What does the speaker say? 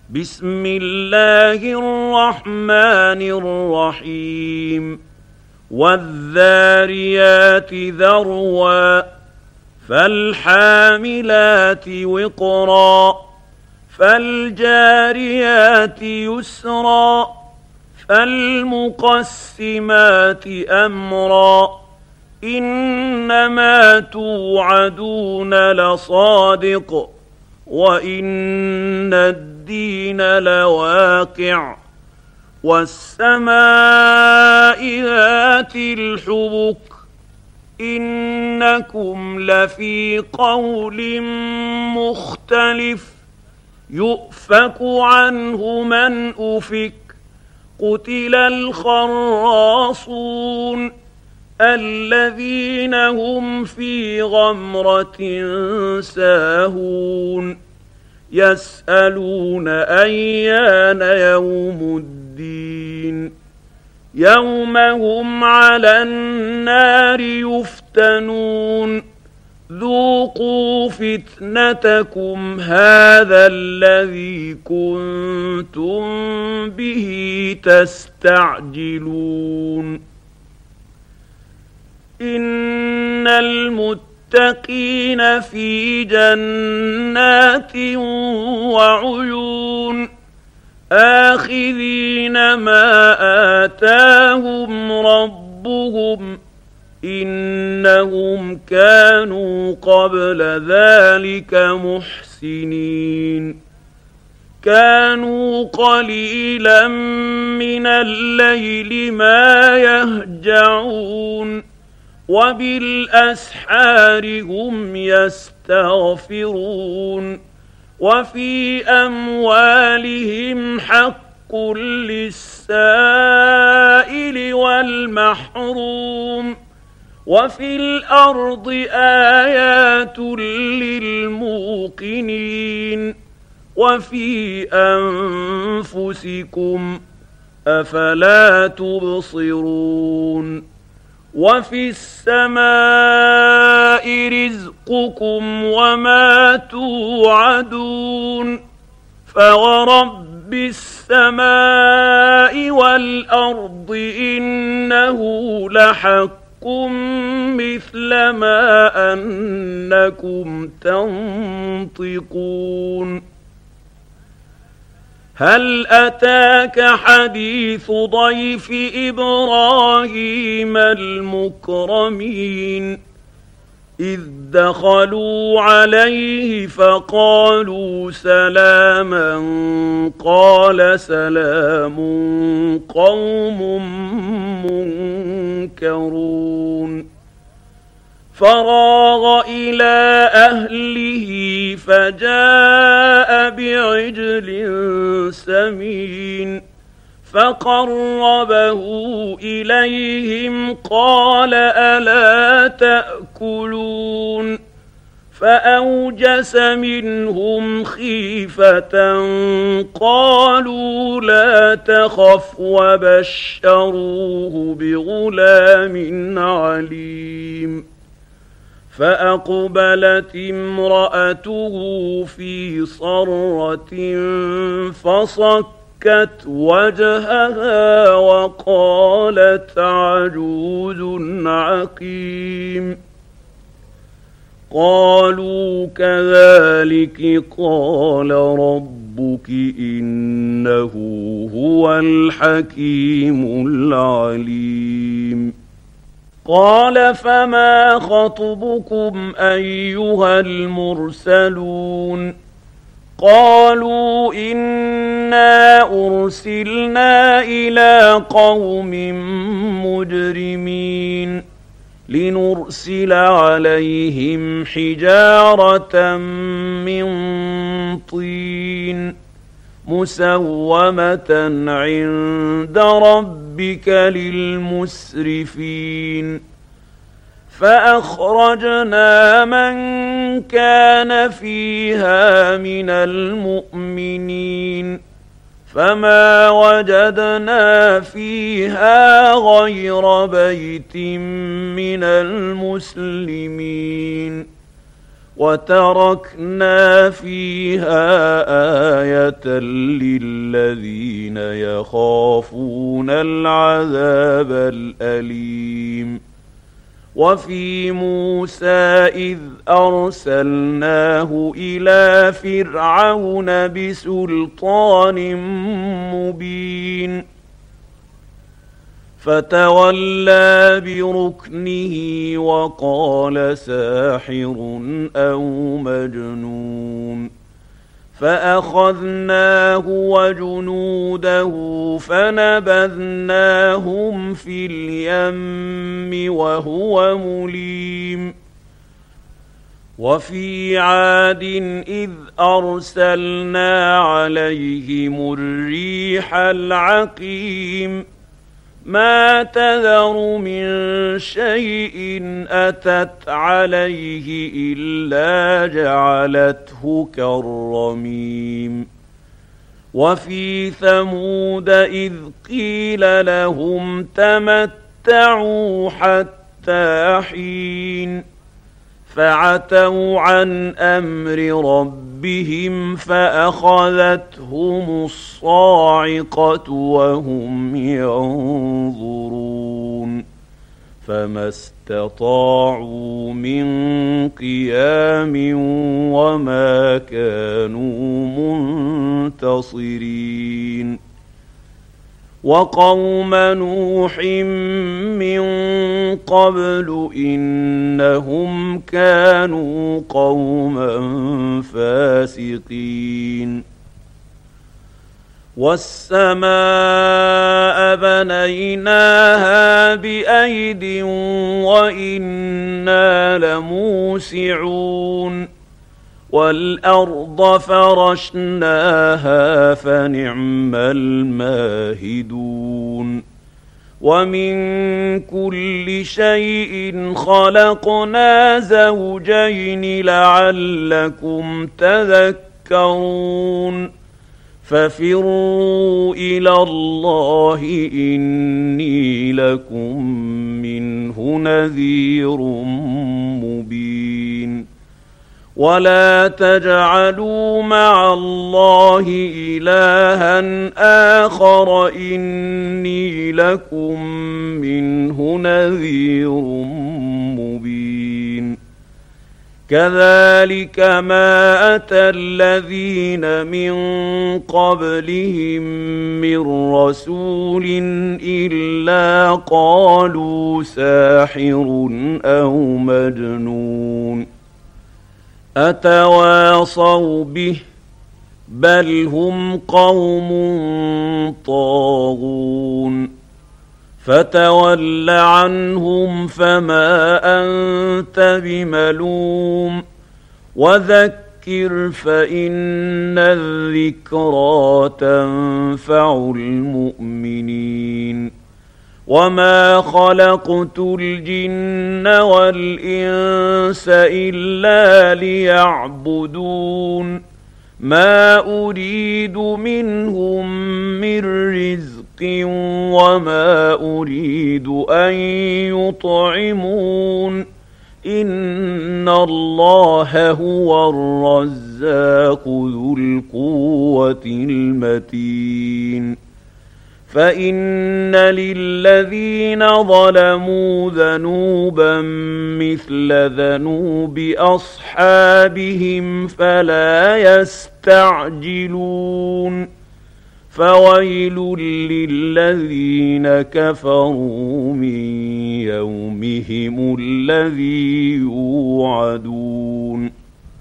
بسم الله الرحمن الرحيم والذاريات ذروا فالحاملات وقرا فالجاريات يسرا فالمقسمات أمرا إنما توعدون لصادق وإن الدين لواقع والسماء ذات الحبك إنكم لفي قول مختلف يؤفك عنه من أفك قتل الخراصون الذين هم في غمرة ساهون يسألون أيان يوم الدين يوم هم على النار يفتنون ذوقوا فتنتكم هذا الذي كنتم به تستعجلون إن المتقين في جنات وعيون آخذين ما آتاهم ربهم إنهم كانوا قبل ذلك محسنين كانوا قليلا من الليل ما يهجعون وبالأسحار هم يستغفرون وفي أموالهم حق للسائل والمحروم وفي الأرض آيات للموقنين وفي أنفسكم أفلا تبصرون وفي السماء رزقكم وما توعدون فورب السماء والأرض إنه لحق مثل ما أنكم تنطقون هل أتاك حديث ضيف إبراهيم المكرمين إذ دخلوا عليه فقالوا سلاما قال سلام قوم منكرون فراغ إلى أهله فجاء بعجل سمين فقربه إليهم قال ألا تأكلون فأوجس منهم خيفة قالوا لا تخف وبشروه بغلام عليم فأقبلت امرأته في صرة فصكت وجهها وقالت عجوز عقيم قالوا كذلك قال ربك إنه هو الحكيم العليم قال فما خطبكم أيها المرسلون قالوا إنا أرسلنا إلى قوم مجرمين لنرسل عليهم حجارة من طين مسومة عند ربك للمسرفين فأخرجنا من كان فيها من المؤمنين فما وجدنا فيها غير بيت من المسلمين وتركنا فيها آية للذين يخافون العذاب الأليم. وفي موسى إذ أرسلناه إلى فرعون بسلطان مبين فتولى بركنه وقال ساحر أو مجنون فأخذناه وجنوده فنبذناهم في اليم وهو مليم. وفي عاد إذ أرسلنا عليهم الريح العقيم ما تذر من شيء أتت عليه إلا جعلته كالرميم. وفي ثمود إذ قيل لهم تمتعوا حتى حين فعتوا عن أمر ربهم فأخذتهم الصاعقة وهم ينظرون فما استطاعوا من قيام وما كانوا منتصرين. وقوم نوح من قبل إنهم كانوا قوما فاسقين. والسماء بنيناها بأيد وإنا لموسعون. والأرض فرشناها فنعم الماهدون. ومن كل شيء خلقنا زوجين لعلكم تذكرون. ففروا إلى الله إني لكم منه نذير مبين. ولا تجعلوا مع الله إلها آخر إني لكم منه نذير مبين. كذلك ما أتى الذين من قبلهم من رسول إلا قالوا ساحر أو مجنون أتواصوا به بل هم قوم طاغون. فتول عنهم فما أنت بملوم وذكر فإن الذكرى تنفع المؤمنين. وما خلقت الجن والإنس إلا ليعبدون ما أريد منهم من رزق وما أريد أن يطعمون إن الله هو الرزاق ذو القوة المتين. فإن للذين ظلموا ذنوبا مثل ذنوب أصحابهم فلا يستعجلون. فويل للذين كفروا من يومهم الذي يوعدون.